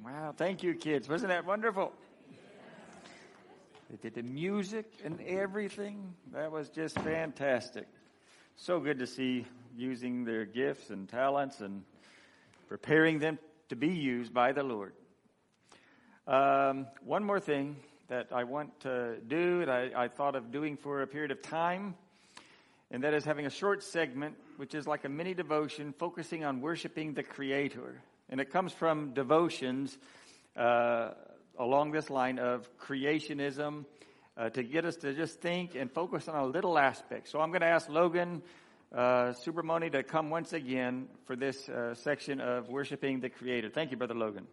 Wow, thank you, kids. Wasn't that wonderful? They did the music and everything. That was just fantastic. So good to see using their gifts and talents and preparing them to be used by the Lord. One more thing that I want to do that I thought of doing for a period of time, and that is having a short segment, which is like a mini devotion focusing on worshiping the Creator. And it comes from devotions along this line of creationism to get us to just think and focus on a little aspect. So I'm going to ask Logan Subramoni to come once again for this section of worshiping the Creator. Thank you, Brother Logan.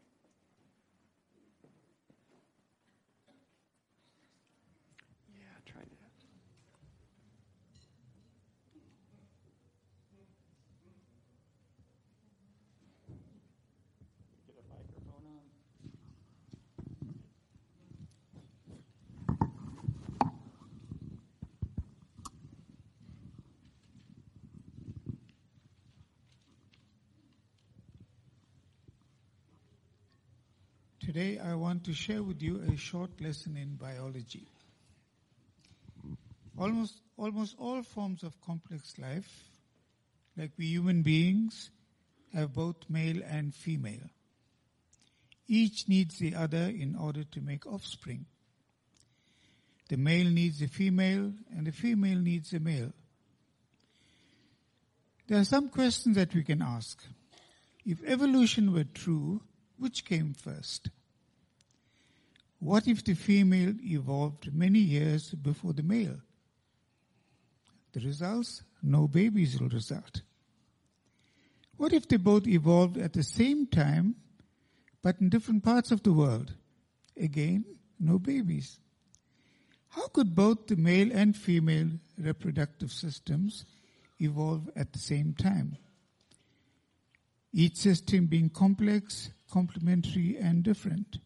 Today I want to share with you a short lesson in biology. Almost all forms of complex life, like we human beings, have both male and female. Each needs the other in order to make offspring. The male needs the female and the female needs the male. There are some questions that we can ask. If evolution were true, which came first? What if the female evolved many years before the male? The results? No babies will result. What if they both evolved at the same time, but in different parts of the world? Again, no babies. How could both the male and female reproductive systems evolve at the same time? Each system being complex, complementary, and different.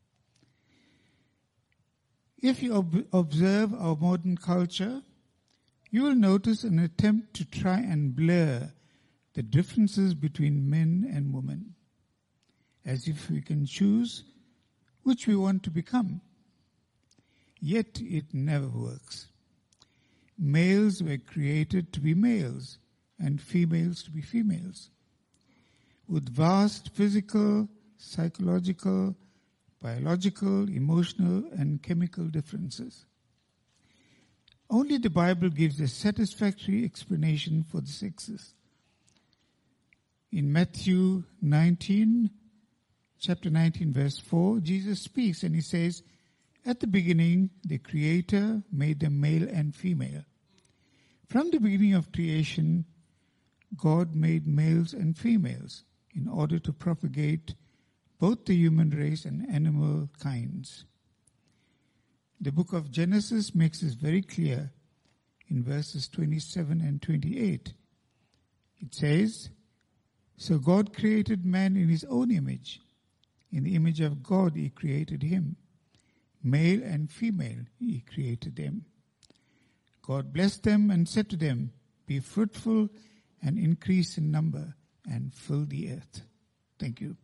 If you observe our modern culture, you will notice an attempt to try and blur the differences between men and women, as if we can choose which we want to become. Yet it never works. Males were created to be males and females to be females, with vast physical, psychological, biological, emotional, and chemical differences. Only the Bible gives a satisfactory explanation for the sexes. In Matthew 19, chapter 19, verse 4, Jesus speaks and he says, "At the beginning, the Creator made them male and female." From the beginning of creation, God made males and females in order to propagate both the human race and animal kinds. The book of Genesis makes this very clear in verses 27 and 28. It says, "So God created man in his own image. In the image of God he created him. Male and female he created them. God blessed them and said to them, 'Be fruitful and increase in number and fill the earth.'" Thank you.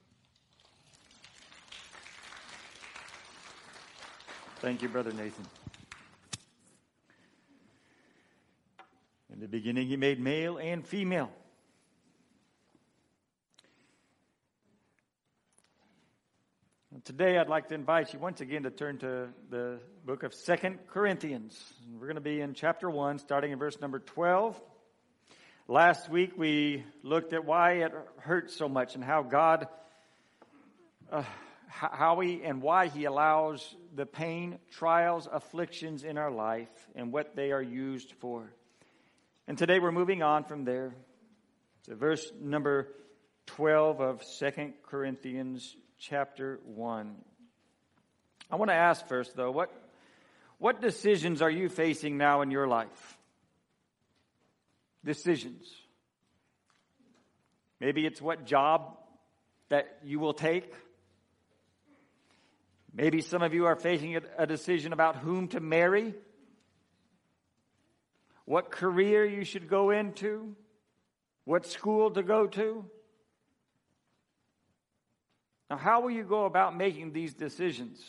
Thank you, Brother Nathan. In the beginning, he made male and female. And today, I'd like to invite you once again to turn to the book of 2 Corinthians. We're going to be in chapter 1, starting in verse number 12. Last week, we looked at why it hurts so much and how God why he allows the pain, trials, afflictions in our life and what they are used for. And today we're moving on from there to verse number 12 of 2 Corinthians chapter 1. I want to ask first, though, what decisions are you facing now in your life? Decisions. Maybe it's what job that you will take. Maybe some of you are facing a decision about whom to marry, what career you should go into, what school to go to. Now, how will you go about making these decisions?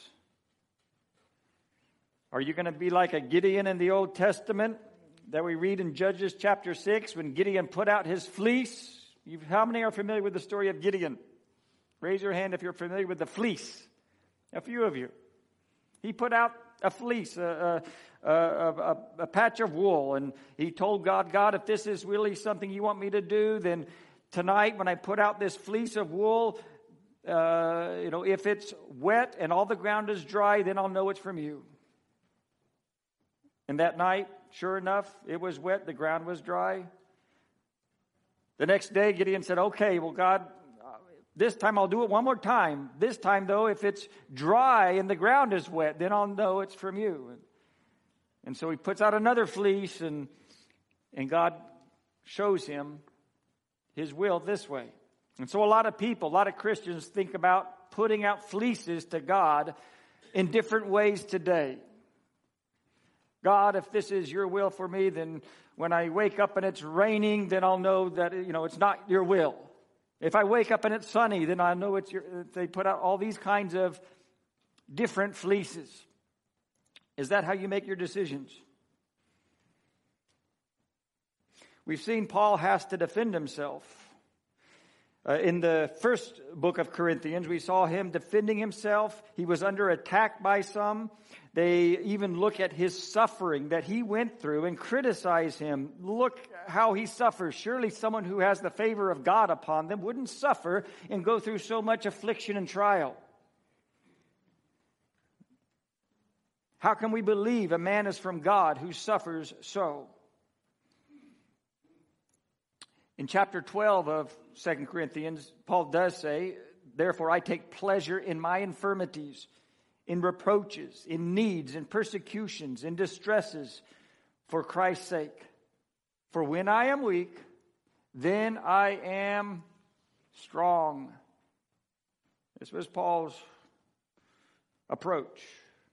Are you going to be like a Gideon in the Old Testament that we read in Judges chapter 6 when Gideon put out his fleece? How many are familiar with the story of Gideon? Raise your hand if you're familiar with the fleece. A few of you. He put out a fleece, a patch of wool, and he told God, God, if this is really something you want me to do, then tonight when I put out this fleece of wool, if it's wet and all the ground is dry, then I'll know it's from you. And that night, sure enough, it was wet, the ground was dry. The next day, Gideon said, okay, well, God, this time I'll do it one more time. This time, though, if it's dry and the ground is wet, then I'll know it's from you. And so he puts out another fleece, and God shows him his will this way. And so a lot of people, a lot of Christians think about putting out fleeces to God in different ways today. God, if this is your will for me, then when I wake up and it's raining, then I'll know that, it's not your will. If I wake up and it's sunny, then I know it's your. They put out all these kinds of different fleeces. Is that how you make your decisions? We've seen Paul has to defend himself. In the first book of Corinthians, we saw him defending himself. He was under attack by some. They even look at his suffering that he went through and criticize him. Look how he suffers. Surely someone who has the favor of God upon them wouldn't suffer and go through so much affliction and trial. How can we believe a man is from God who suffers so? In chapter 12 of 2 Corinthians, Paul does say, therefore I take pleasure in my infirmities, in reproaches, in needs, in persecutions, in distresses, for Christ's sake. For when I am weak, then I am strong. This was Paul's approach.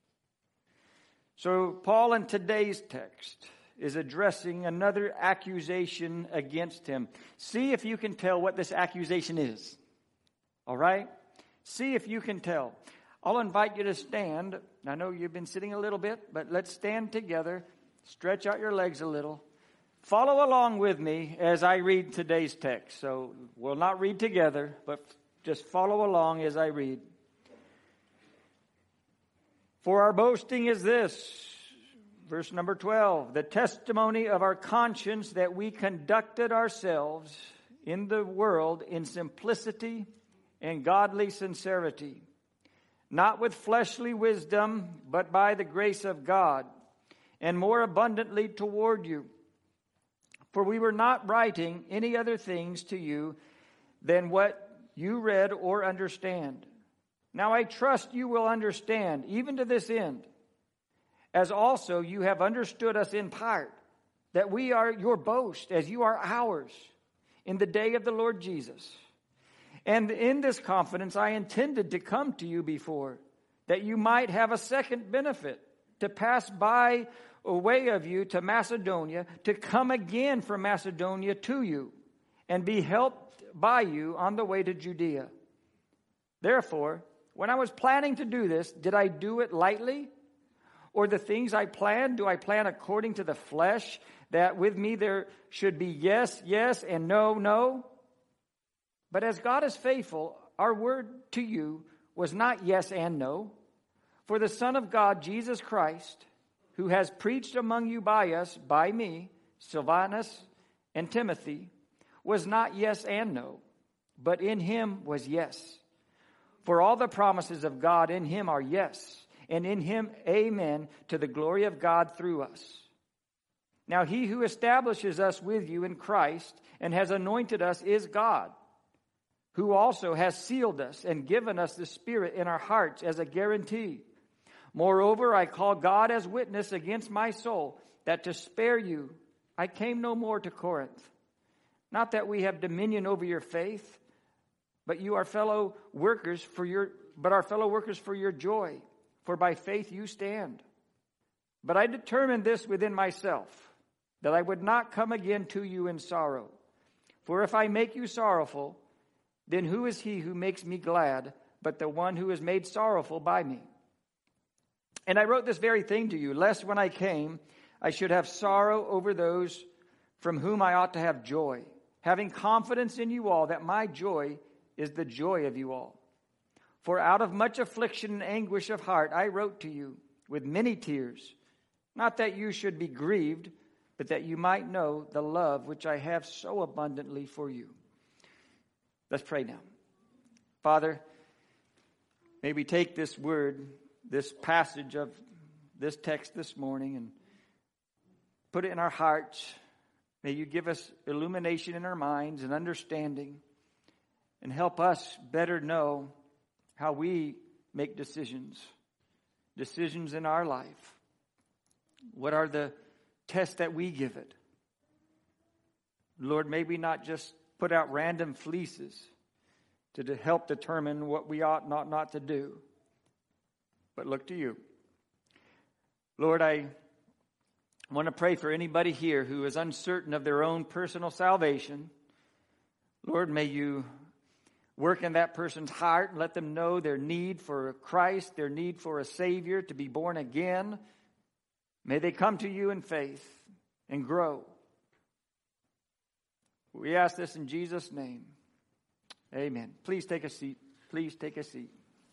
So Paul in today's text is addressing another accusation against him. See if you can tell what this accusation is. All right? See if you can tell. I'll invite you to stand. I know you've been sitting a little bit, but let's stand together. Stretch out your legs a little. Follow along with me as I read today's text. So we'll not read together, but just follow along as I read. For our boasting is this. Verse number 12, the testimony of our conscience that we conducted ourselves in the world in simplicity and godly sincerity, not with fleshly wisdom, but by the grace of God, and more abundantly toward you. For we were not writing any other things to you than what you read or understand. Now I trust you will understand, even to this end, as also you have understood us in part, that we are your boast, as you are ours, in the day of the Lord Jesus. And in this confidence I intended to come to you before, that you might have a second benefit, to pass by a way of you to Macedonia, to come again from Macedonia to you, and be helped by you on the way to Judea. Therefore, when I was planning to do this, did I do it lightly? Or the things I plan, do I plan according to the flesh, that with me there should be yes, yes, and no, no? But as God is faithful, our word to you was not yes and no. For the Son of God, Jesus Christ, who has preached among you by us, by me, Silvanus and Timothy, was not yes and no, but in him was yes. For all the promises of God in him are yes, and in him, amen, to the glory of God through us. Now he who establishes us with you in Christ and has anointed us is God, who also has sealed us and given us the Spirit in our hearts as a guarantee. Moreover, I call God as witness against my soul, that to spare you I came no more to Corinth. Not that we have dominion over your faith, but you are fellow workers for your joy. For by faith you stand. But I determined this within myself, that I would not come again to you in sorrow. For if I make you sorrowful, then who is he who makes me glad but the one who is made sorrowful by me. And I wrote this very thing to you, lest when I came, I should have sorrow over those from whom I ought to have joy, having confidence in you all that my joy is the joy of you all. For out of much affliction and anguish of heart I wrote to you with many tears, not that you should be grieved, but that you might know the love which I have so abundantly for you. Let's pray now. Father, may we take this word, this passage of this text this morning, and put it in our hearts. May you give us illumination in our minds and understanding, and help us better know how we make decisions in our life. What are the tests that we give it? Lord, may we not just put out random fleeces to help determine what we ought not to do, but look to you. Lord, I want to pray for anybody here who is uncertain of their own personal salvation. Lord, may you work in that person's heart and let them know their need for Christ, their need for a Savior, to be born again. May they come to you in faith and grow. We ask this in Jesus' name. Amen. Please take a seat. Please take a seat.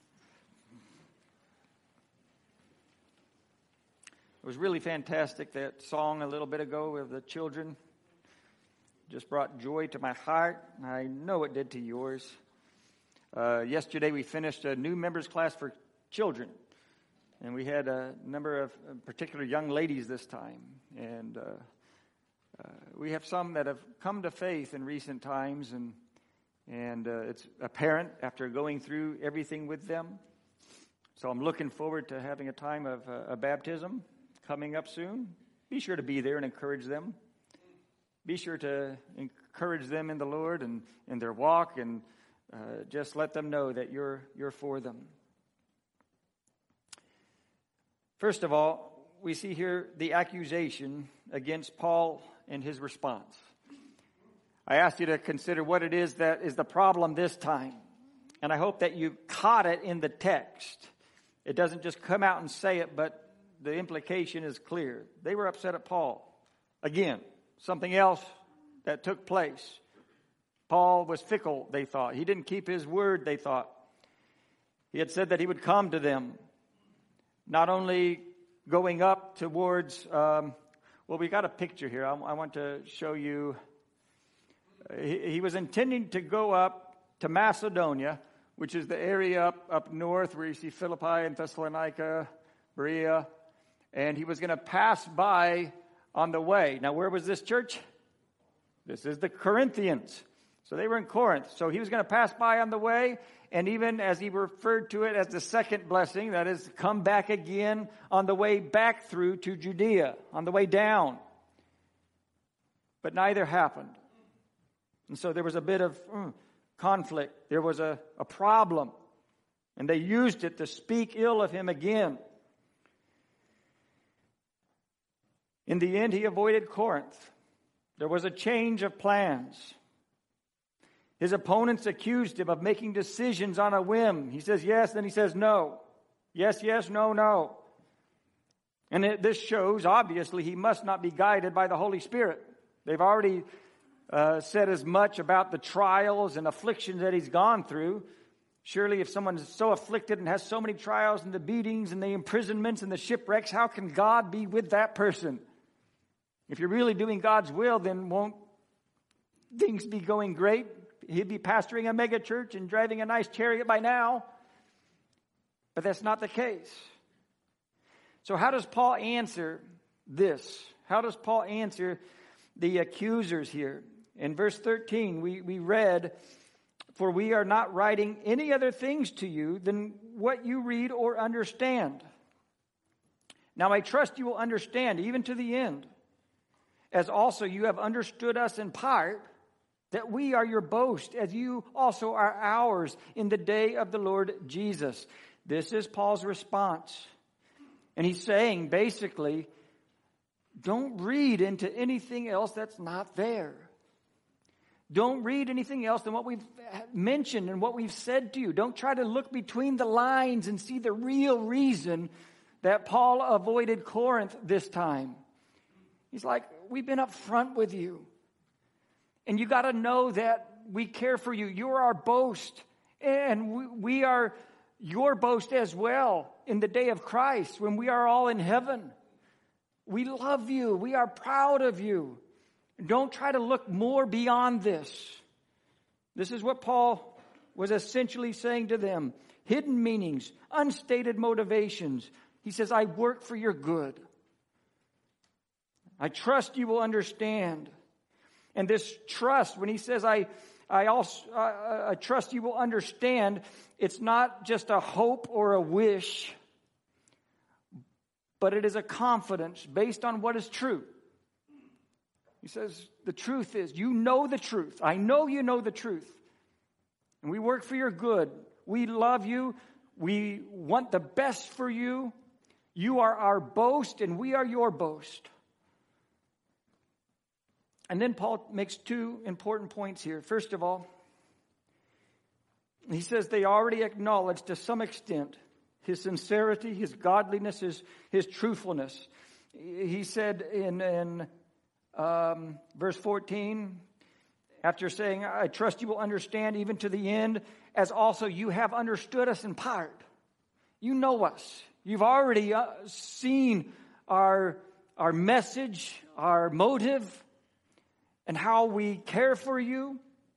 It was really fantastic, that song a little bit ago of the children. Just brought joy to my heart. I know it did to yours. Yesterday we finished a new members class for children. And we had a number of particular young ladies this time. And we have some that have come to faith in recent times. And it's apparent after going through everything with them. So I'm looking forward to having a time of a baptism coming up soon. Be sure to be there and encourage them. Be sure to encourage them in the Lord and in their walk, and just let them know that you're for them. First of all, we see here the accusation against Paul and his response. I asked you to consider what it is that is the problem this time. And I hope that you caught it in the text. It doesn't just come out and say it, but the implication is clear. They were upset at Paul. Again, something else that took place. Paul was fickle, they thought. He didn't keep his word, they thought. He had said that he would come to them. Not only going up towards, we got a picture here. I want to show you. He was intending to go up to Macedonia, which is the area up north where you see Philippi and Thessalonica, Berea. And he was going to pass by on the way. Now, where was this church? This is the Corinthians. So they were in Corinth. So he was going to pass by on the way. And even as he referred to it as the second blessing, that is, come back again on the way back through to Judea, on the way down. But neither happened. And so there was a bit of conflict. There was a problem. And they used it to speak ill of him again. In the end, he avoided Corinth. There was a change of plans. His opponents accused him of making decisions on a whim. He says yes, then he says no. Yes, yes, no, no. And this shows, obviously, he must not be guided by the Holy Spirit. They've already said as much about the trials and afflictions that he's gone through. Surely if someone is so afflicted and has so many trials and the beatings and the imprisonments and the shipwrecks, how can God be with that person? If you're really doing God's will, then won't things be going great? He'd be pastoring a mega church and driving a nice chariot by now. But that's not the case. So how does Paul answer this? How does Paul answer the accusers here? In verse 13, we read, "For we are not writing any other things to you than what you read or understand. Now I trust you will understand even to the end, as also you have understood us in part, that we are your boast, as you also are ours in the day of the Lord Jesus." This is Paul's response. And he's saying, basically, don't read into anything else that's not there. Don't read anything else than what we've mentioned and what we've said to you. Don't try to look between the lines and see the real reason that Paul avoided Corinth this time. He's like, we've been up front with you. And you got to know that we care for you. You're our boast. And we are your boast as well in the day of Christ when we are all in heaven. We love you. We are proud of you. Don't try to look more beyond this. This is what Paul was essentially saying to them. Hidden meanings, unstated motivations. He says, I work for your good. I trust you will understand. And this trust, when he says, I trust you will understand, it's not just a hope or a wish, but it is a confidence based on what is true. He says, the truth is, you know the truth. I know you know the truth. And we work for your good. We love you. We want the best for you. You are our boast, and we are your boast. And then Paul makes two important points here. First of all, he says they already acknowledge to some extent his sincerity, his godliness, his truthfulness. He said in verse 14, after saying, I trust you will understand even to the end, as also you have understood us in part. You know us. You've already seen our message, our motive, and how we care for you.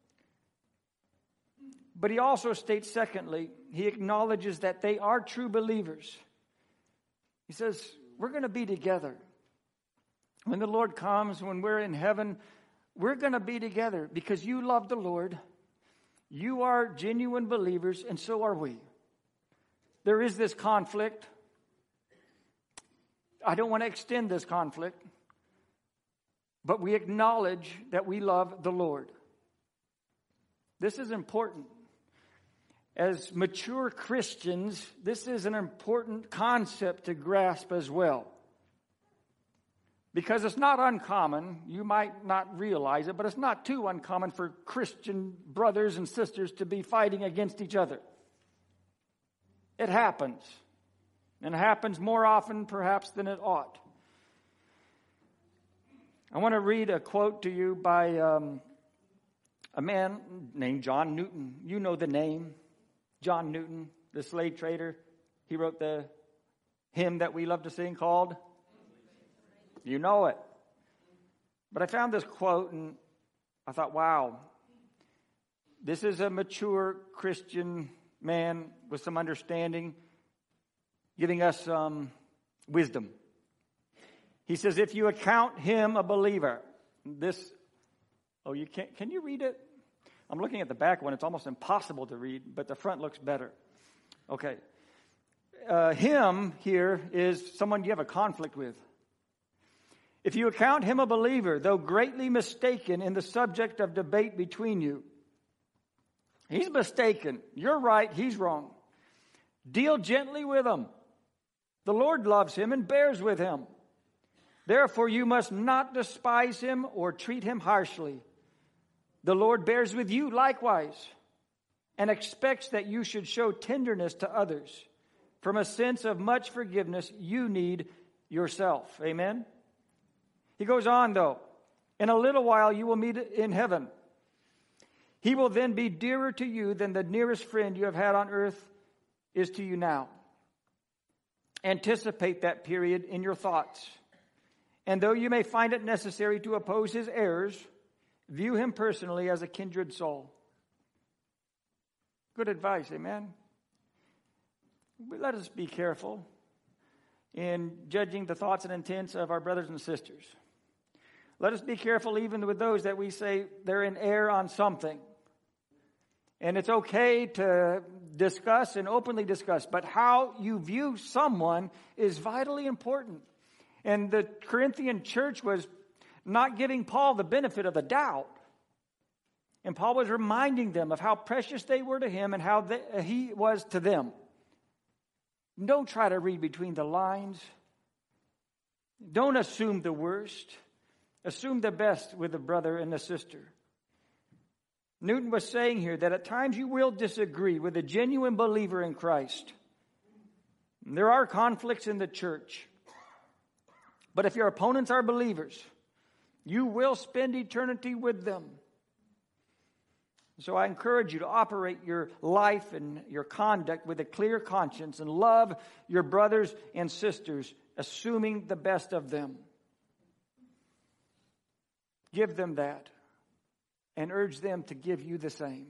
But he also states, secondly, he acknowledges that they are true believers. He says, we're going to be together. When the Lord comes, when we're in heaven, we're going to be together because you love the Lord. You are genuine believers, and so are we. There is this conflict. I don't want to extend this conflict, but we acknowledge that we love the Lord. This is important. As mature Christians, this is an important concept to grasp as well. Because it's not uncommon, you might not realize it, but it's not too uncommon for Christian brothers and sisters to be fighting against each other. It happens. And it happens more often perhaps than it ought. I want to read a quote to you by a man named John Newton. You know the name. John Newton, the slave trader. He wrote the hymn that we love to sing called, you know it. But I found this quote and I thought, wow, this is a mature Christian man with some understanding, giving us some wisdom. He says, if you account him a believer, can you read it? I'm looking at the back one. It's almost impossible to read, but the front looks better. Okay. Him here is someone you have a conflict with. If you account him a believer, though greatly mistaken in the subject of debate between you, he's mistaken. You're right. He's wrong. Deal gently with him. The Lord loves him and bears with him. Therefore, you must not despise him or treat him harshly. The Lord bears with you likewise and expects that you should show tenderness to others. From a sense of much forgiveness, you need yourself. Amen? He goes on, though. In a little while, you will meet in heaven. He will then be dearer to you than the nearest friend you have had on earth is to you now. Anticipate that period in your thoughts. And though you may find it necessary to oppose his errors, view him personally as a kindred soul. Good advice, amen? But let us be careful in judging the thoughts and intents of our brothers and sisters. Let us be careful even with those that we say they're in error on something. And it's okay to discuss and openly discuss, but how you view someone is vitally important. And the Corinthian church was not giving Paul the benefit of the doubt. And Paul was reminding them of how precious they were to him and how he was to them. Don't try to read between the lines. Don't assume the worst. Assume the best with the brother and the sister. Newton was saying here that at times you will disagree with a genuine believer in Christ. And there are conflicts in the church. But if your opponents are believers, you will spend eternity with them. So I encourage you to operate your life and your conduct with a clear conscience and love your brothers and sisters, assuming the best of them. Give them that and urge them to give you the same.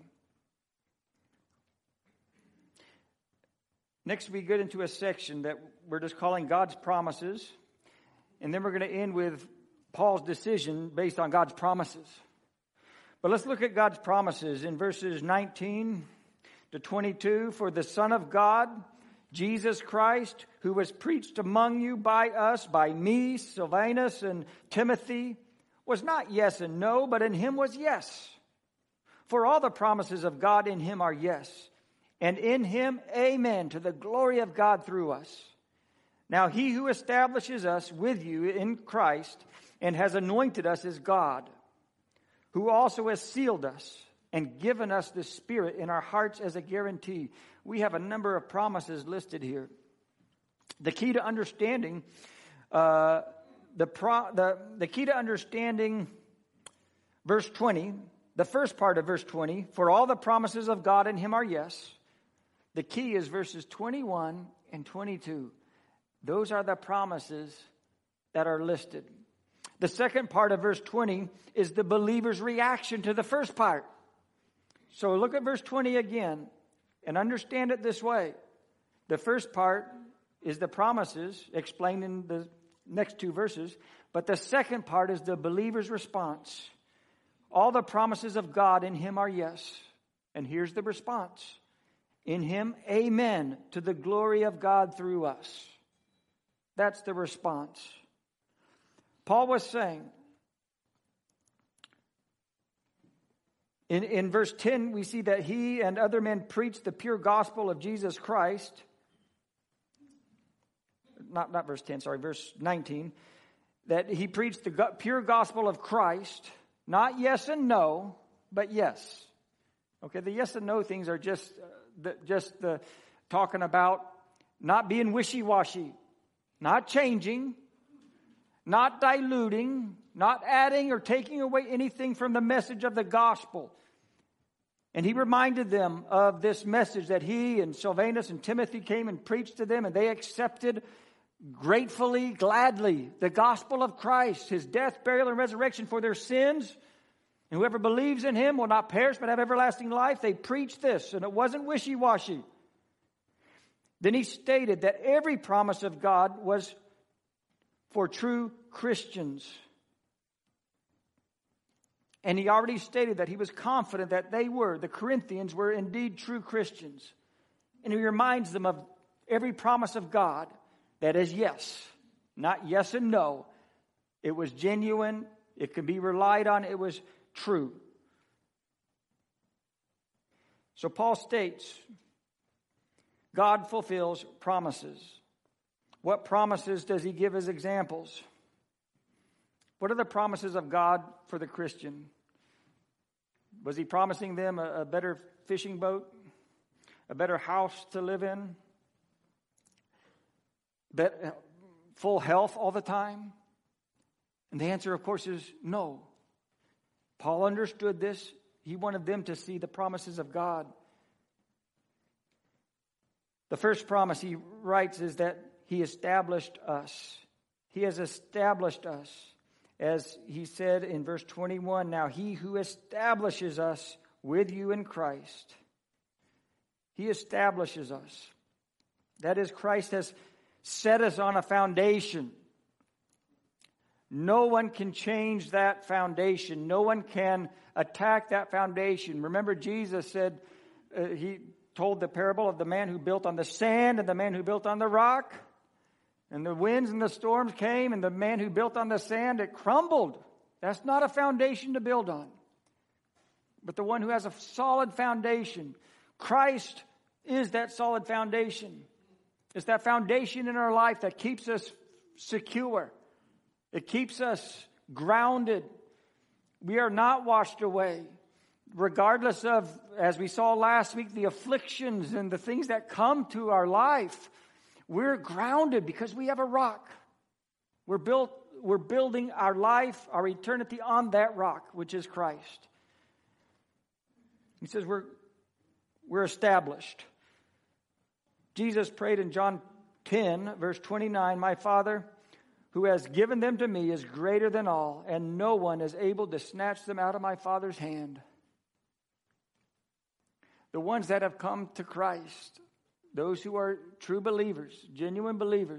Next, we get into a section that we're just calling God's promises. And then we're going to end with Paul's decision based on God's promises. But let's look at God's promises in verses 19 to 22. For the Son of God, Jesus Christ, who was preached among you by us, by me, Silvanus, and Timothy, was not yes and no, but in him was yes. For all the promises of God in him are yes, and in him amen, to the glory of God through us. Now he who establishes us with you in Christ and has anointed us is God, who also has sealed us and given us the Spirit in our hearts as a guarantee. We have a number of promises listed here. The key to understanding the key to understanding verse 20, the first part of verse 20, for all the promises of God in him are yes. The key is verses 21 and 22. Those are the promises that are listed. The second part of verse 20 is the believer's reaction to the first part. So look at verse 20 again and understand it this way. The first part is the promises explained in the next two verses, but the second part is the believer's response. All the promises of God in him are yes. And here's the response. In him, amen, to the glory of God through us. That's the response. Paul was saying, in verse 10, we see that he and other men preached the pure gospel of Jesus Christ. Not verse 10, sorry, verse 19. That he preached the pure gospel of Christ, not yes and no, but yes. Okay, the yes and no things are just talking about not being wishy-washy, not changing, not diluting, not adding or taking away anything from the message of the gospel. And he reminded them of this message that he and Silvanus and Timothy came and preached to them, and they accepted gratefully, gladly, the gospel of Christ, his death, burial, and resurrection for their sins. And whoever believes in him will not perish but have everlasting life. They preached this, and it wasn't wishy-washy. Then he stated that every promise of God was for true Christians. And he already stated that he was confident that the Corinthians were indeed true Christians. And he reminds them of every promise of God that is yes, not yes and no. It was genuine, it could be relied on, it was true. So Paul states, God fulfills promises. What promises does he give as examples? What are the promises of God for the Christian? Was he promising them a better fishing boat? A better house to live in? Full health all the time? And the answer, of course, is no. Paul understood this. He wanted them to see the promises of God. The first promise he writes is that he established us. He has established us. As he said in verse 21, now he who establishes us with you in Christ. He establishes us. That is, Christ has set us on a foundation. No one can change that foundation. No one can attack that foundation. Remember, Jesus said, he told the parable of the man who built on the sand and the man who built on the rock. And the winds and the storms came, and the man who built on the sand, it crumbled. That's not a foundation to build on. But the one who has a solid foundation, Christ is that solid foundation. It's that foundation in our life that keeps us secure. It keeps us grounded. We are not washed away. regardless of, as we saw last week, the afflictions and the things that come to our life, we're grounded because we have a rock. We're building our life, our eternity on that rock, which is Christ. He says we're established. Jesus prayed in John 10, verse 29, "My Father, who has given them to me, is greater than all, and no one is able to snatch them out of my Father's hand." The ones that have come to Christ, those who are true believers, genuine believers,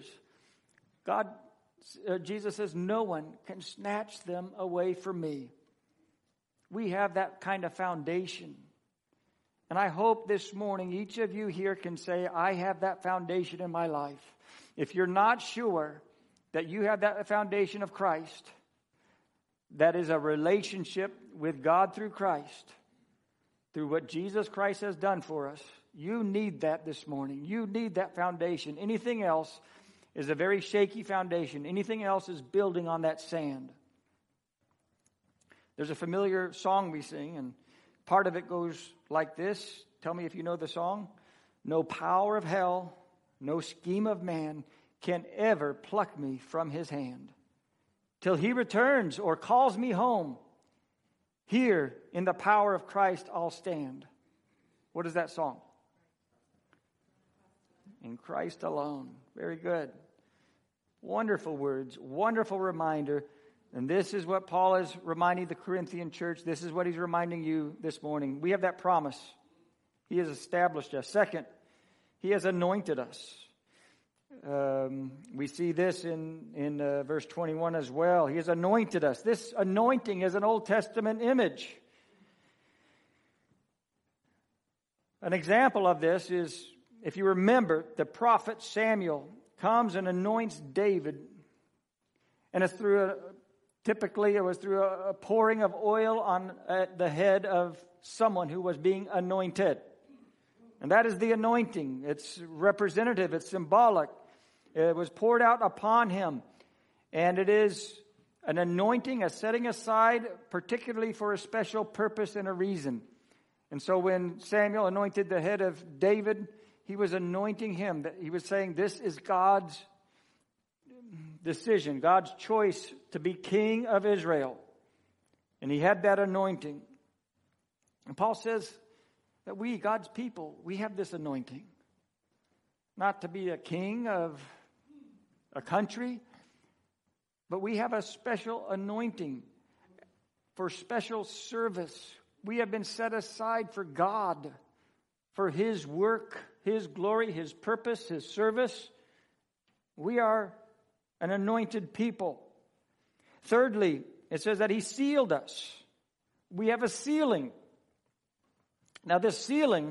Jesus says, no one can snatch them away from me. We have that kind of foundation. And I hope this morning each of you here can say, I have that foundation in my life. If you're not sure that you have that foundation of Christ, that is a relationship with God through Christ, through what Jesus Christ has done for us, you need that this morning. You need that foundation. Anything else is a very shaky foundation. Anything else is building on that sand. There's a familiar song we sing, and part of it goes like this. Tell me if you know the song. "No power of hell, no scheme of man can ever pluck me from his hand. Till he returns or calls me home, here in the power of Christ I'll stand." What is that song? In Christ alone. Very good. Wonderful words, wonderful reminder. And this is what Paul is reminding the Corinthian church. This is what he's reminding you this morning. We have that promise. He has established us. Second, he has anointed us. We see this in verse 21 as well. He has anointed us. This anointing is an Old Testament image. An example of this is, if you remember, the prophet Samuel comes and anoints David. And it's typically it was through a pouring of oil on the head of someone who was being anointed. And that is the anointing. It's representative. It's symbolic. It was poured out upon him. And it is an anointing, a setting aside, particularly for a special purpose and a reason. And so when Samuel anointed the head of David, he was anointing him. He was saying, this is God's decision, God's choice to be king of Israel. And he had that anointing. And Paul says that we, God's people, we have this anointing. Not to be a king of a country, but we have a special anointing for special service. We have been set aside for God, for His work, His glory, His purpose, His service. We are an anointed people. Thirdly, it says that He sealed us. We have a sealing. Now this sealing,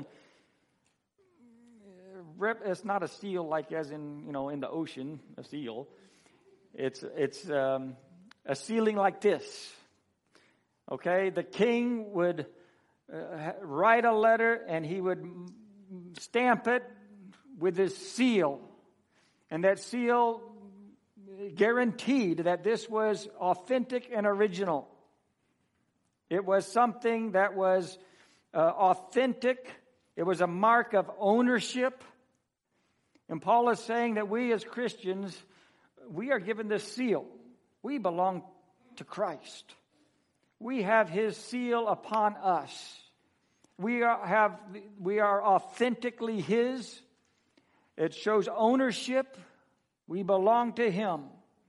it's not a seal like as in, in the ocean, a seal. It's a sealing like this. Okay, the king would write a letter and he would stamp it with his seal. And that seal guaranteed that this was authentic and original. It was something that was authentic. It was a mark of ownership. And Paul is saying that we as Christians, we are given this seal. We belong to Christ. We have His seal upon us. We are authentically His. It shows ownership. We belong to Him.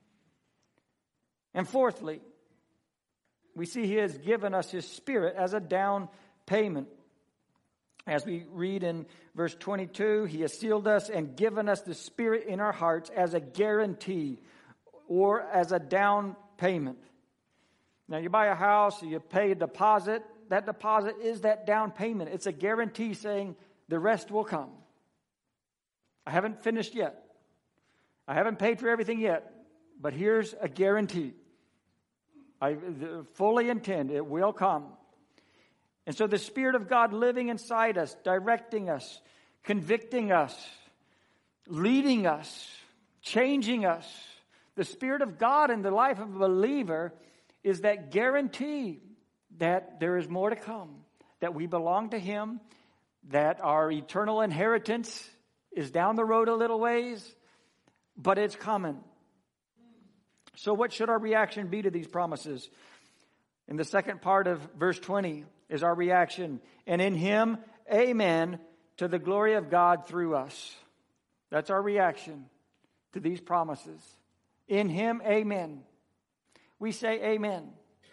And fourthly, we see He has given us His Spirit as a down payment. As we read in verse 22, He has sealed us and given us the Spirit in our hearts as a guarantee or as a down payment. Now, you buy a house, you pay a deposit. That deposit is that down payment. It's a guarantee saying the rest will come. I haven't finished yet. I haven't paid for everything yet, but here's a guarantee. I fully intend it will come. And so the Spirit of God living inside us, directing us, convicting us, leading us, changing us. The Spirit of God in the life of a believer is that guarantee that there is more to come, that we belong to Him, that our eternal inheritance is down the road a little ways, but it's coming. So what should our reaction be to these promises? In the second part of verse 20 is our reaction. And in Him, amen, to the glory of God through us. That's our reaction to these promises. In Him, amen. We say amen.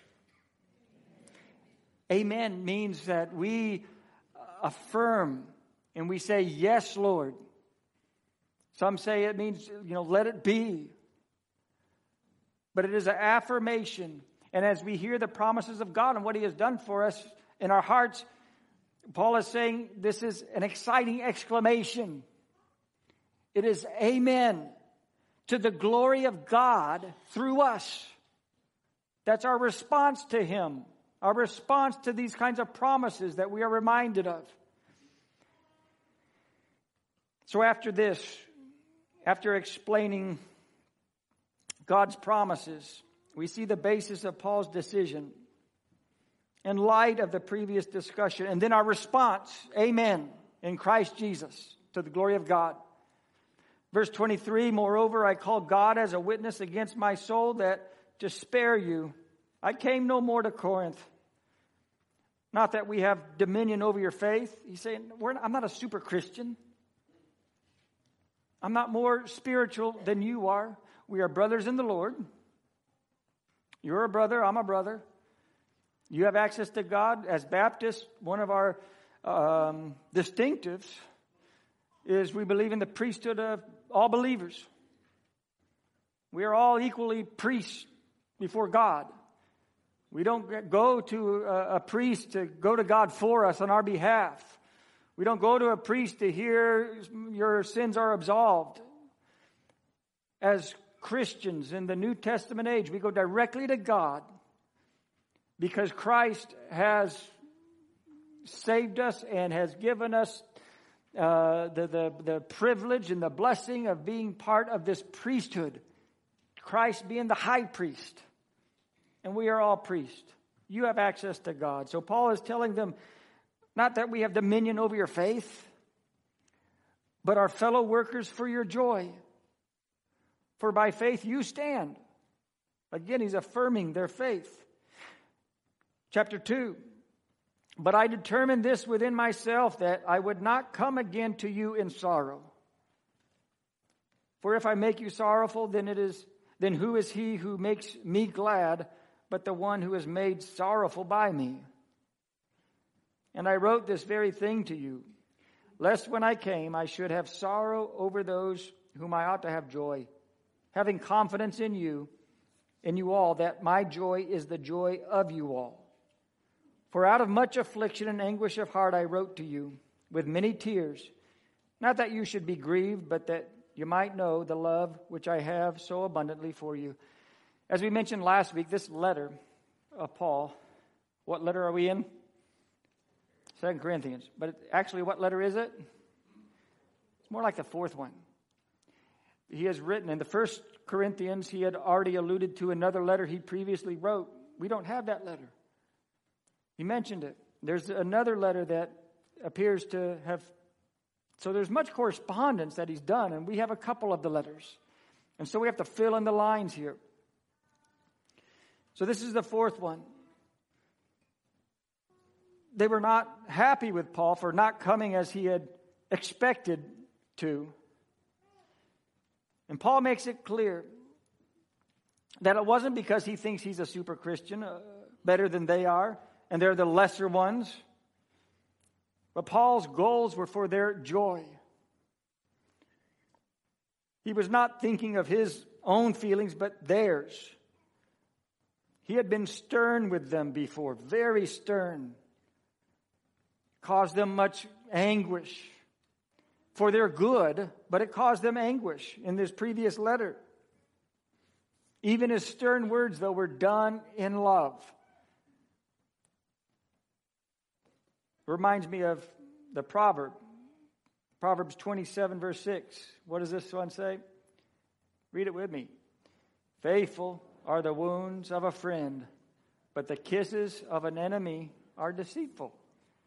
Amen means that we affirm and we say, yes, Lord. Some say it means, let it be. But it is an affirmation. And as we hear the promises of God and what He has done for us in our hearts, Paul is saying this is an exciting exclamation. It is amen to the glory of God through us. That's our response to Him. Our response to these kinds of promises that we are reminded of. So after this, after explaining God's promises, we see the basis of Paul's decision in light of the previous discussion. And then our response, amen, in Christ Jesus, to the glory of God. Verse 23, moreover, I call God as a witness against my soul that to spare you, I came no more to Corinth. Not that we have dominion over your faith. He's saying, I'm not a super Christian. I'm not more spiritual than you are. We are brothers in the Lord. You're a brother, I'm a brother. You have access to God. As Baptists, one of our distinctives is we believe in the priesthood of all believers. We are all equally priests before God. We don't go to a priest to go to God for us on our behalf. We don't go to a priest to hear your sins are absolved. As Christians in the New Testament age, we go directly to God because Christ has saved us and has given us the privilege and the blessing of being part of this priesthood. Christ being the high priest. And we are all priests. You have access to God. So Paul is telling them, not that we have dominion over your faith, but are fellow workers for your joy. For by faith you stand. Again, he's affirming their faith. Chapter 2. But I determined this within myself, that I would not come again to you in sorrow. For if I make you sorrowful, then who is he who makes me glad but the one who is made sorrowful by me? And I wrote this very thing to you, lest when I came I should have sorrow over those whom I ought to have joy, having confidence in you all, that my joy is the joy of you all. For out of much affliction and anguish of heart I wrote to you with many tears, not that you should be grieved, but that you might know the love which I have so abundantly for you. As we mentioned last week, this letter of Paul, what letter are we in? 2 Corinthians. But actually, what letter is it? It's more like the fourth one. He has written in the 1 Corinthians, he had already alluded to another letter he previously wrote. We don't have that letter. He mentioned it. There's another letter that appears to have... So there's much correspondence that he's done, and we have a couple of the letters. And so we have to fill in the lines here. So this is the fourth one. They were not happy with Paul for not coming as he had expected to. And Paul makes it clear that it wasn't because he thinks he's a super Christian, better than they are, and they're the lesser ones. But Paul's goals were for their joy. He was not thinking of his own feelings, but theirs. He had been stern with them before, very stern. Caused them much anguish for their good, but it caused them anguish in this previous letter. Even his stern words, though, were done in love. Reminds me of the proverb. Proverbs 27, verse 6. What does this one say? Read it with me. Faithful are the wounds of a friend, but the kisses of an enemy are deceitful.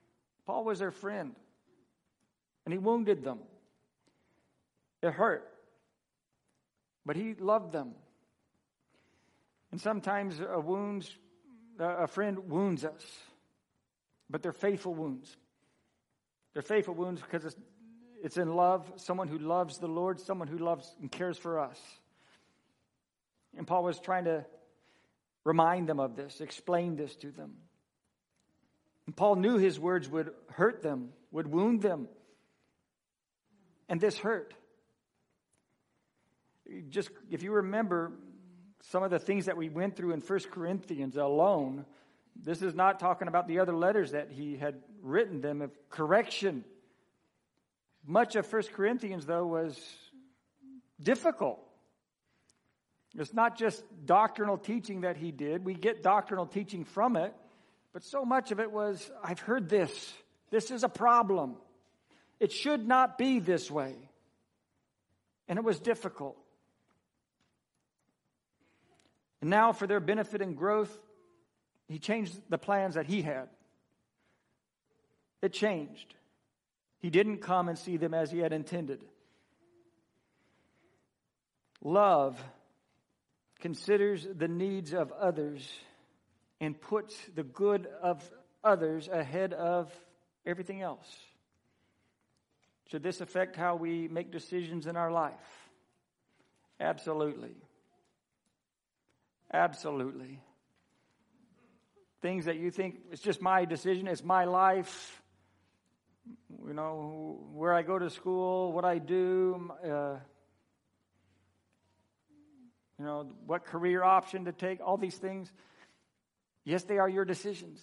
Paul was their friend, and he wounded them. It hurt, but he loved them. And sometimes a friend wounds us, but they're faithful wounds. They're faithful wounds because it's in love, someone who loves the Lord, someone who loves and cares for us. And Paul was trying to remind them of this, explain this to them. And Paul knew his words would hurt them, would wound them. And this hurt. Just, if you remember some of the things that we went through in 1 Corinthians alone, this is not talking about the other letters that he had written them of correction. Much of 1 Corinthians, though, was difficult. It's not just doctrinal teaching that he did. We get doctrinal teaching from it. But so much of it was, I've heard this. This is a problem. It should not be this way. And it was difficult. And now for their benefit and growth, he changed the plans that he had. It changed. He didn't come and see them as he had intended. Love considers the needs of others and puts the good of others ahead of everything else. Should this affect how we make decisions in our life? Absolutely. Absolutely. Things that you think, it's just my decision, it's my life. You know, where I go to school, what I do, what career option to take, all these things. Yes, they are your decisions.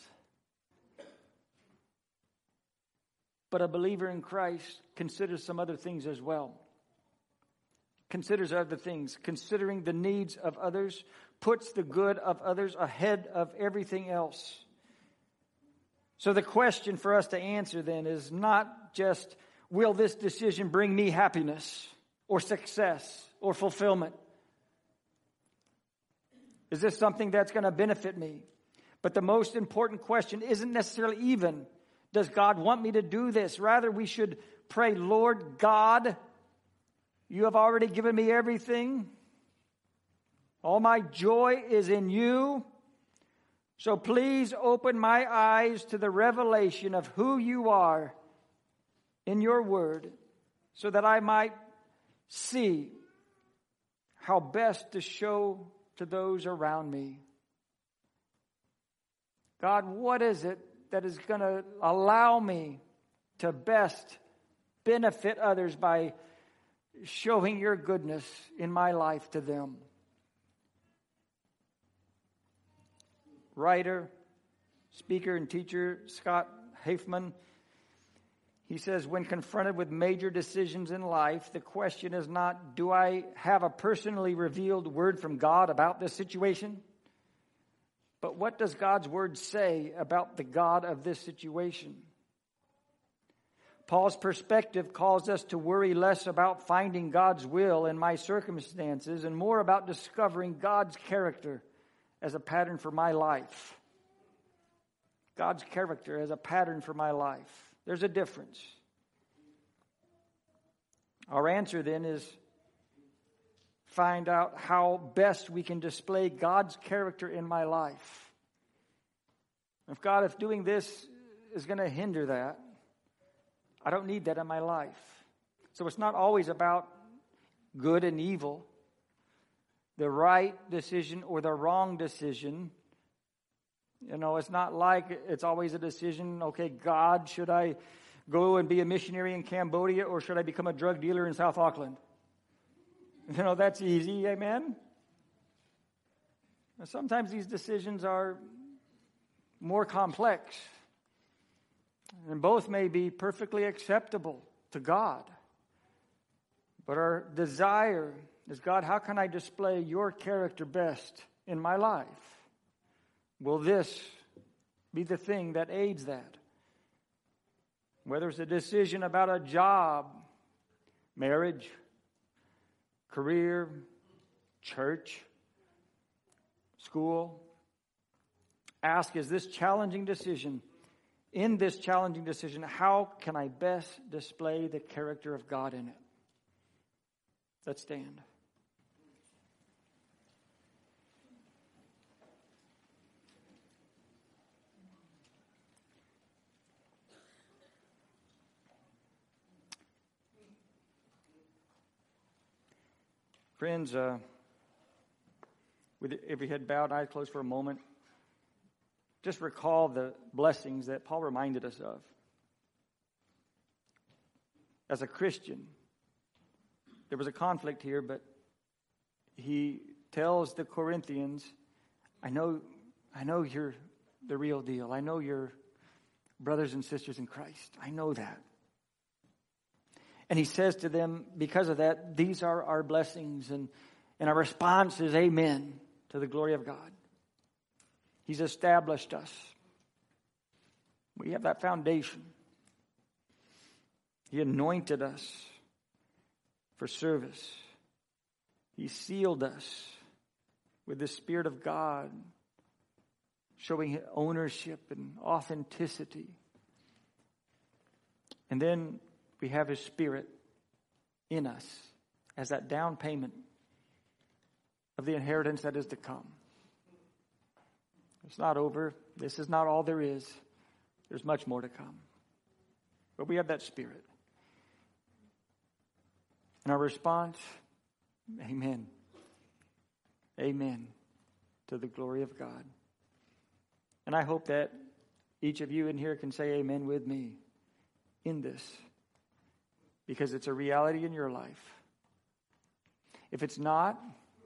But a believer in Christ considers some other things as well. Considers other things. Considering the needs of others, puts the good of others ahead of everything else. So the question for us to answer then is not just, will this decision bring me happiness or success or fulfillment? Is this something that's going to benefit me? But the most important question isn't necessarily even, does God want me to do this? Rather, we should pray, Lord God, you have already given me everything. All my joy is in you. So please open my eyes to the revelation of who you are in your word, so that I might see how best to show to those around me. God, what is it that is going to allow me to best benefit others by showing your goodness in my life to them? Writer, speaker, and teacher Scott Hafemann, he says, when confronted with major decisions in life, the question is not, do I have a personally revealed word from God about this situation? But what does God's word say about the God of this situation? Paul's perspective calls us to worry less about finding God's will in my circumstances and more about discovering God's character as a pattern for my life. God's character as a pattern for my life. There's a difference. Our answer then is find out how best we can display God's character in my life. If doing this is going to hinder that, I don't need that in my life. So it's not always about good and evil, the right decision or the wrong decision. It's not like it's always a decision, okay, God, should I go and be a missionary in Cambodia or should I become a drug dealer in South Auckland? That's easy, amen? Sometimes these decisions are more complex. And both may be perfectly acceptable to God. But our desire is, God, how can I display your character best in my life? Will this be the thing that aids that? Whether it's a decision about a job, marriage, career, church, school, ask, is this challenging decision in this challenging decision, how can I best display the character of God in it? Let's stand. Friends, with every head bowed, eyes closed for a moment, just recall the blessings that Paul reminded us of. As a Christian, there was a conflict here, but he tells the Corinthians, I know you're the real deal. I know you're brothers and sisters in Christ. I know that. And he says to them, because of that, these are our blessings. And our response is amen to the glory of God. He's established us. We have that foundation. He anointed us for service. He sealed us with the Spirit of God, showing ownership and authenticity. And then we have His Spirit in us as that down payment of the inheritance that is to come. It's not over. This is not all there is. There's much more to come. But we have that Spirit. And our response, amen. Amen to the glory of God. And I hope that each of you in here can say amen with me in this, because it's a reality in your life. If it's not,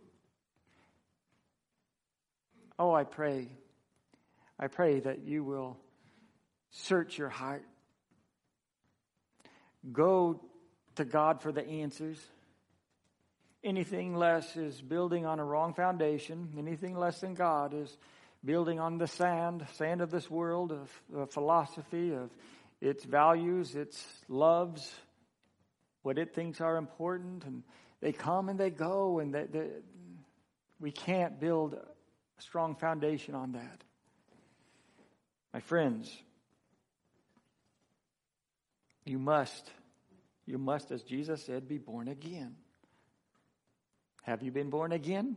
I pray that you will search your heart. Go to God for the answers. Anything less is building on a wrong foundation. Anything less than God is building on the sand of this world, of philosophy, of its values, its loves, what it thinks are important, and they come and they go, and we can't build a strong foundation on that. My friends, you must, as Jesus said, be born again. Have you been born again?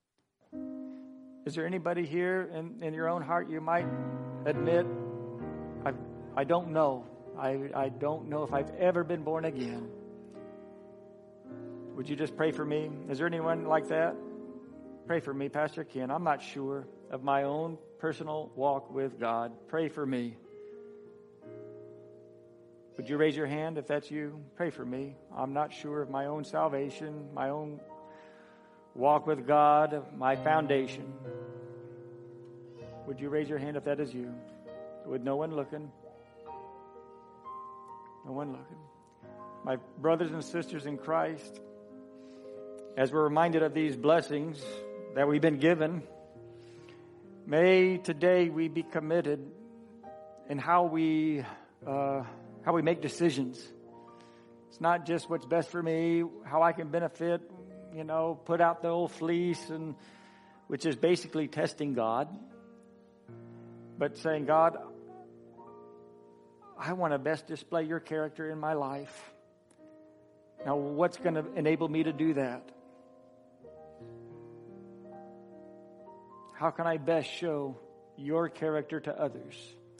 Is there anybody here in your own heart you might admit, I don't know. I don't know if I've ever been born again. Would you just pray for me? Is there anyone like that? Pray for me, Pastor Ken. I'm not sure of my own personal walk with God. Pray for me. Would you raise your hand if that's you? Pray for me. I'm not sure of my own salvation, my own walk with God, my foundation. Would you raise your hand if that is you? With no one looking? No one looking. My brothers and sisters in Christ, as we're reminded of these blessings that we've been given, may today we be committed in how we make decisions. It's not just what's best for me, how I can benefit, put out the old fleece, and which is basically testing God. But saying, God, I want to best display your character in my life. Now, what's going to enable me to do that? How can I best show your character to others?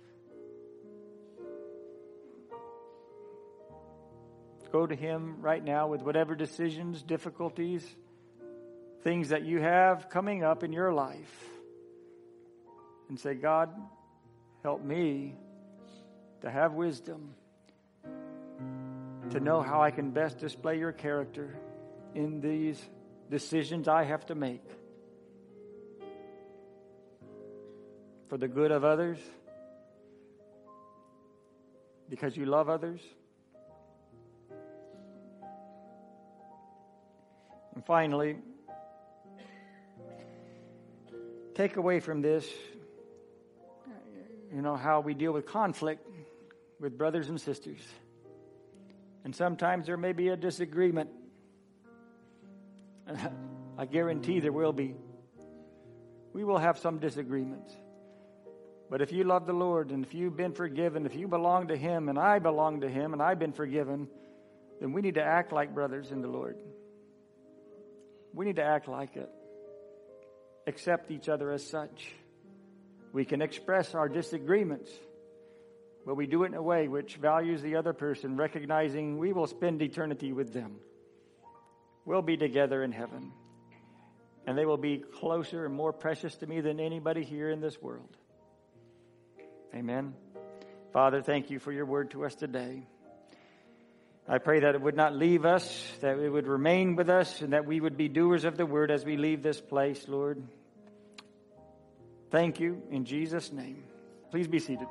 Go to Him right now with whatever decisions, difficulties, things that you have coming up in your life. And say, God, help me to have wisdom, to know how I can best display your character in these decisions I have to make. For the good of others, because you love others. And finally, take away from this, how we deal with conflict with brothers and sisters. And sometimes there may be a disagreement. I guarantee there will be. We will have some disagreements. But if you love the Lord, and if you've been forgiven, if you belong to Him, and I belong to Him, and I've been forgiven, then we need to act like brothers in the Lord. We need to act like it. Accept each other as such. We can express our disagreements, but we do it in a way which values the other person, recognizing we will spend eternity with them. We'll be together in heaven, and they will be closer and more precious to me than anybody here in this world. Amen. Father, thank you for your word to us today. I pray that it would not leave us, that it would remain with us, and that we would be doers of the word as we leave this place, Lord. Thank you in Jesus' name. Please be seated.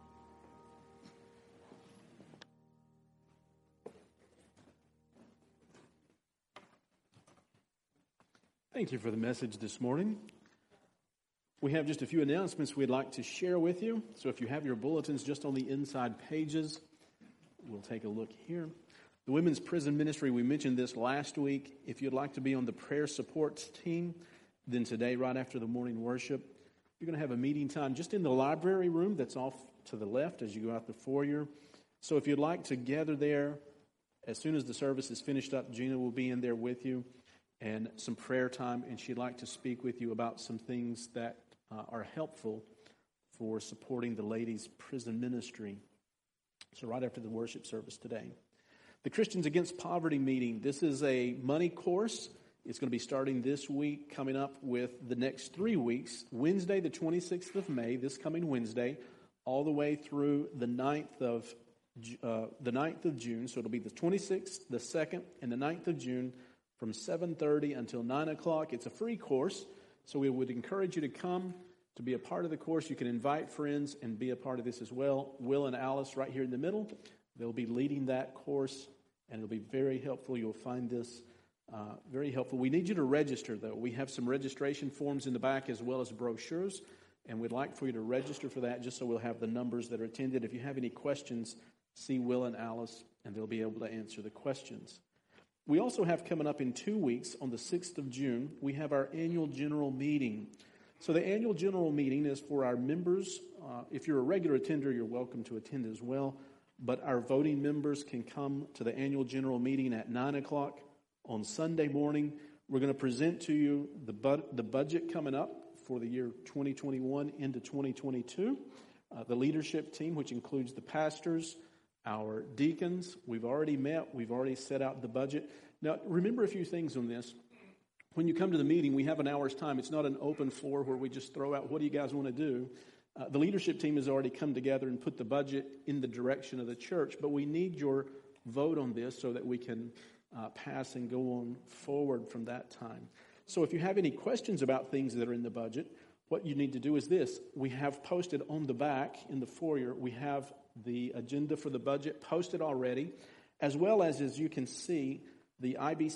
Thank you for the message this morning. We have just a few announcements we'd like to share with you. So if you have your bulletins just on the inside pages, we'll take a look here. The Women's Prison Ministry, we mentioned this last week. If you'd like to be on the prayer support team, then today, right after the morning worship, you're going to have a meeting time just in the library room that's off to the left as you go out the foyer. So if you'd like to gather there, as soon as the service is finished up, Gina will be in there with you and some prayer time, and she'd like to speak with you about some things that are helpful for supporting the ladies' prison ministry. So right after the worship service today. The Christians Against Poverty meeting. This is a money course. It's going to be starting this week, coming up with the next 3 weeks. Wednesday, the 26th of May, this coming Wednesday, all the way through the 9th of June. So it'll be the 26th, the 2nd, and the 9th of June from 7:30 until 9 o'clock. It's a free course, so we would encourage you to come to be a part of the course. You can invite friends and be a part of this as well. Will and Alice right here in the middle. They'll be leading that course, and it'll be very helpful. You'll find this very helpful. We need you to register, though. We have some registration forms in the back as well as brochures, and we'd like for you to register for that just so we'll have the numbers that are attended. If you have any questions, see Will and Alice, and they'll be able to answer the questions. We also have coming up in 2 weeks, on the 6th of June, we have our annual general meeting. So the annual general meeting is for our members. If you're a regular attender, you're welcome to attend as well. But our voting members can come to the annual general meeting at 9 o'clock on Sunday morning. We're going to present to you the budget coming up for the year 2021 into 2022. The leadership team, which includes the pastors, our deacons. We've already met. We've already set out the budget. Now, remember a few things on this. When you come to the meeting, we have an hour's time. It's not an open floor where we just throw out, what do you guys want to do? The leadership team has already come together and put the budget in the direction of the church, but we need your vote on this so that we can pass and go on forward from that time. So if you have any questions about things that are in the budget, what you need to do is this. We have posted on the back in the foyer, we have the agenda for the budget posted already, as well as you can see, the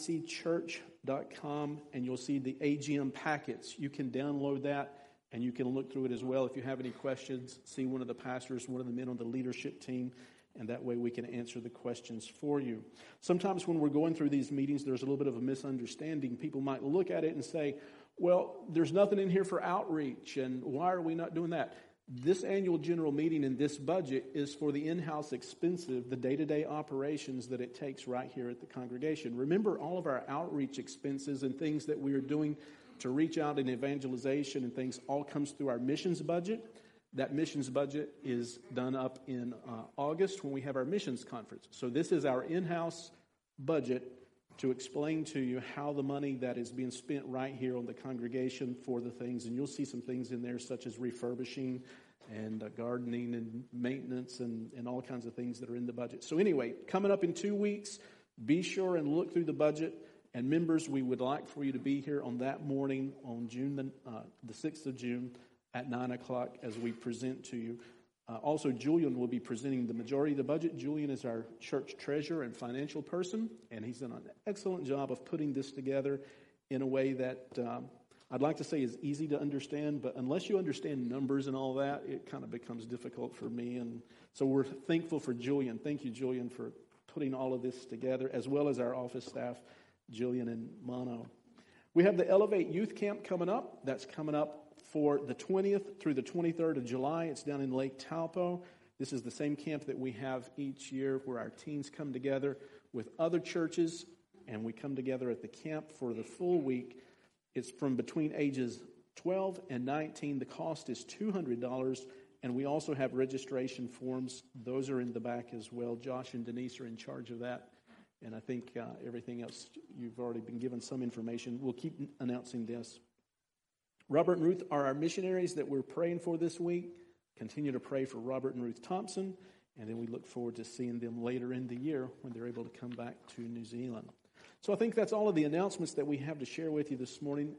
ibcchurch.com, and you'll see the AGM packets. You can download that, and you can look through it as well. If you have any questions, see one of the pastors, one of the men on the leadership team, and that way we can answer the questions for you. Sometimes when we're going through these meetings, there's a little bit of a misunderstanding. People might look at it and say, well, there's nothing in here for outreach, and why are we not doing that? This annual general meeting and this budget is for the in-house expensive, the day-to-day operations that it takes right here at the congregation. Remember, all of our outreach expenses and things that we are doing to reach out in evangelization and things all comes through our missions budget. That missions budget is done up in August when we have our missions conference. So this is our in-house budget to explain to you how the money that is being spent right here on the congregation for the things. And you'll see some things in there such as refurbishing and gardening and maintenance and all kinds of things that are in the budget. So anyway, coming up in 2 weeks, be sure and look through the budget. And members, we would like for you to be here on that morning on June the 6th of June at 9 o'clock as we present to you. Also, Julian will be presenting the majority of the budget. Julian is our church treasurer and financial person, and he's done an excellent job of putting this together in a way that I'd like to say is easy to understand, but unless you understand numbers and all that, it kind of becomes difficult for me. And so we're thankful for Julian. Thank you, Julian, for putting all of this together, as well as our office staff, Jillian and Mono. We have the Elevate Youth Camp coming up. That's coming up for the 20th through the 23rd of July. It's down in Lake Taupo. This is the same camp that we have each year where our teens come together with other churches, and we come together at the camp for the full week. It's from between ages 12 and 19. The cost is $200, and we also have registration forms. Those are in the back as well. Josh and Denise are in charge of that, and I think everything else, you've already been given some information. We'll keep announcing this. Robert and Ruth are our missionaries that we're praying for this week. Continue to pray for Robert and Ruth Thompson, and then we look forward to seeing them later in the year when they're able to come back to New Zealand. So I think that's all of the announcements that we have to share with you this morning.